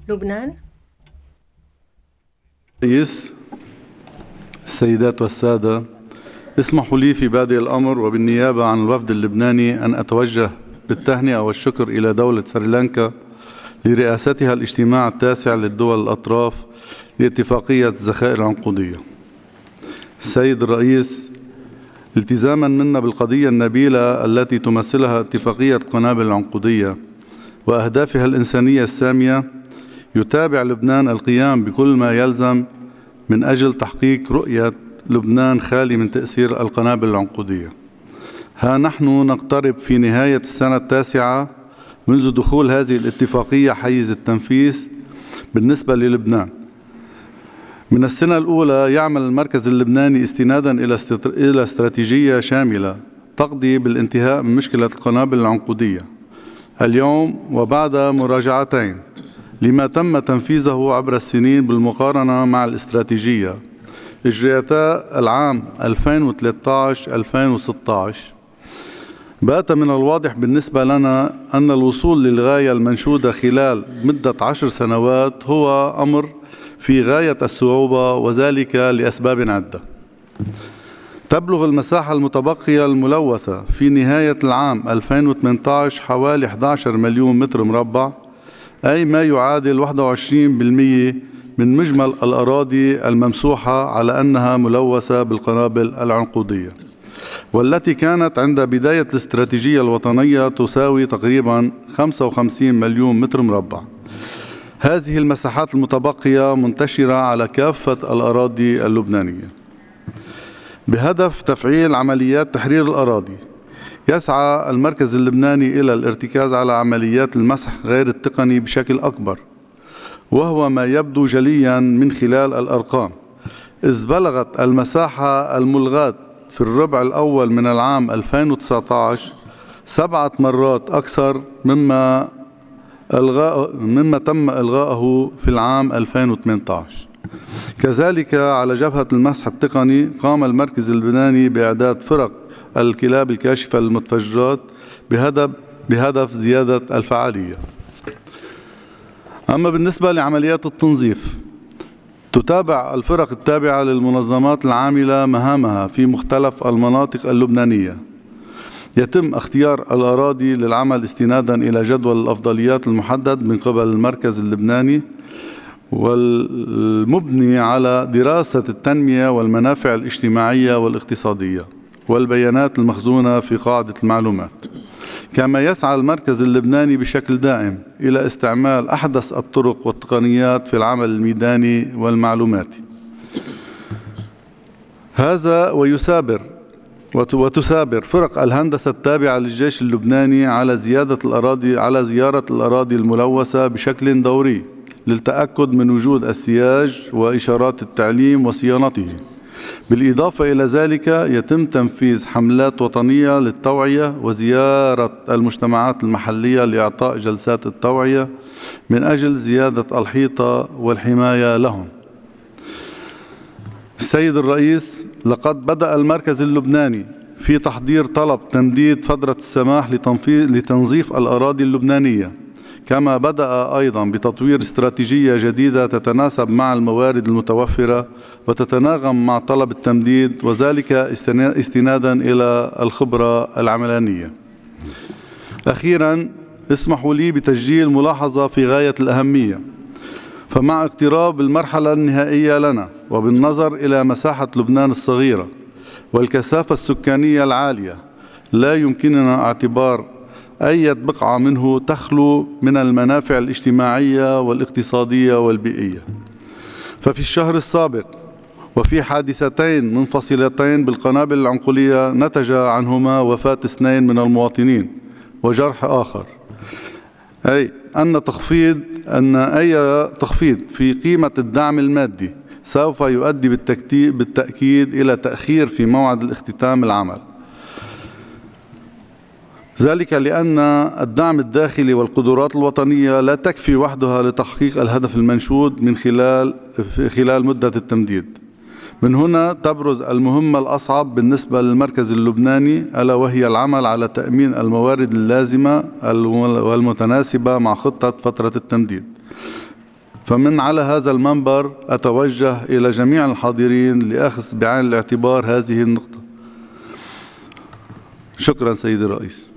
لبنان. رئيس، السيدات والسادة، اسمحوا لي في بادئ الأمر وبالنيابة عن الوفد اللبناني أن أتوجه بالتهنئة والشكر إلى دولة سريلانكا لرئاستها الاجتماع التاسع للدول الأطراف لاتفاقية الذخائر العنقودية. السيد الرئيس، التزاما منا بالقضية النبيلة التي تمثلها اتفاقية القنابل العنقودية وأهدافها الإنسانية السامية، يتابع لبنان القيام بكل ما يلزم من أجل تحقيق رؤية لبنان خالي من تأثير القنابل العنقودية. ها نحن نقترب في نهاية السنة التاسعة منذ دخول هذه الاتفاقية حيز التنفيذ بالنسبة للبنان. من السنة الأولى يعمل المركز اللبناني استنادا إلى استراتيجية شاملة تقضي بالانتهاء من مشكلة القنابل العنقودية. اليوم وبعد مراجعتين لما تم تنفيذه عبر السنين بالمقارنة مع الاستراتيجية إجريتا العام 2013-2016، بات من الواضح بالنسبة لنا أن الوصول للغاية المنشودة خلال مدة 10 سنوات هو أمر في غاية الصعوبة، وذلك لأسباب عدة. تبلغ المساحة المتبقية الملوثة في نهاية العام 2018 حوالي 11 مليون متر مربع، أي ما يعادل 21% من مجمل الأراضي الممسوحة على أنها ملوثة بالقنابل العنقودية، والتي كانت عند بداية الاستراتيجية الوطنية تساوي تقريبا 55 مليون متر مربع. هذه المساحات المتبقية منتشرة على كافة الأراضي اللبنانية. بهدف تفعيل عمليات تحرير الأراضي، يسعى المركز اللبناني إلى الارتكاز على عمليات المسح غير التقني بشكل أكبر، وهو ما يبدو جليا من خلال الأرقام، إذ بلغت المساحة الملغاة في الربع الأول من العام 2019 7 مرات أكثر مما تم إلغائه في العام 2018. كذلك على جبهة المسح التقني قام المركز اللبناني بإعداد فرق الكلاب الكاشفة للمتفجرات بهدف زيادة الفعالية. أما بالنسبة لعمليات التنظيف، تتابع الفرق التابعة للمنظمات العاملة مهامها في مختلف المناطق اللبنانية. يتم اختيار الأراضي للعمل استنادا إلى جدول الأفضليات المحدد من قبل المركز اللبناني، والمبني على دراسة التنمية والمنافع الاجتماعية والاقتصادية والبيانات المخزونة في قاعدة المعلومات. كما يسعى المركز اللبناني بشكل دائم إلى استعمال أحدث الطرق والتقنيات في العمل الميداني والمعلوماتي. هذا وتثابر فرق الهندسة التابعة للجيش اللبناني على زيارة الأراضي الملوثة بشكل دوري للتأكد من وجود السياج وإشارات التعليم وصيانته. بالإضافة إلى ذلك يتم تنفيذ حملات وطنية للتوعية وزيارة المجتمعات المحلية لإعطاء جلسات التوعية من أجل زيادة الحيطة والحماية لهم. السيد الرئيس، لقد بدأ المركز اللبناني في تحضير طلب تمديد فترة السماح لتنظيف الأراضي اللبنانية، كما بدأ أيضا بتطوير استراتيجية جديدة تتناسب مع الموارد المتوفرة وتتناغم مع طلب التمديد، وذلك استنادا إلى الخبرة العملانية. أخيرا، اسمحوا لي بتسجيل ملاحظة في غاية الأهمية. فمع اقتراب المرحلة النهائية لنا، وبالنظر إلى مساحة لبنان الصغيرة والكثافة السكانية العالية، لا يمكننا اعتبار أي بقعة منه تخلو من المنافع الاجتماعية والاقتصادية والبيئية. ففي الشهر السابق وفي حادثتين منفصلتين بالقنابل العنقودية نتج عنهما وفاة 2 من المواطنين وجرح آخر، أي أن أي تخفيض في قيمة الدعم المادي سوف يؤدي بالتأكيد إلى تأخير في موعد الاختتام العمل. ذلك لأن الدعم الداخلي والقدرات الوطنية لا تكفي وحدها لتحقيق الهدف المنشود من خلال مدة التمديد. من هنا تبرز المهمة الأصعب بالنسبة للمركز اللبناني، ألا وهي العمل على تأمين الموارد اللازمة والمتناسبة مع خطة فترة التمديد. فمن على هذا المنبر أتوجه إلى جميع الحاضرين لأخذ بعين الاعتبار هذه النقطة. شكرا سيدي الرئيس.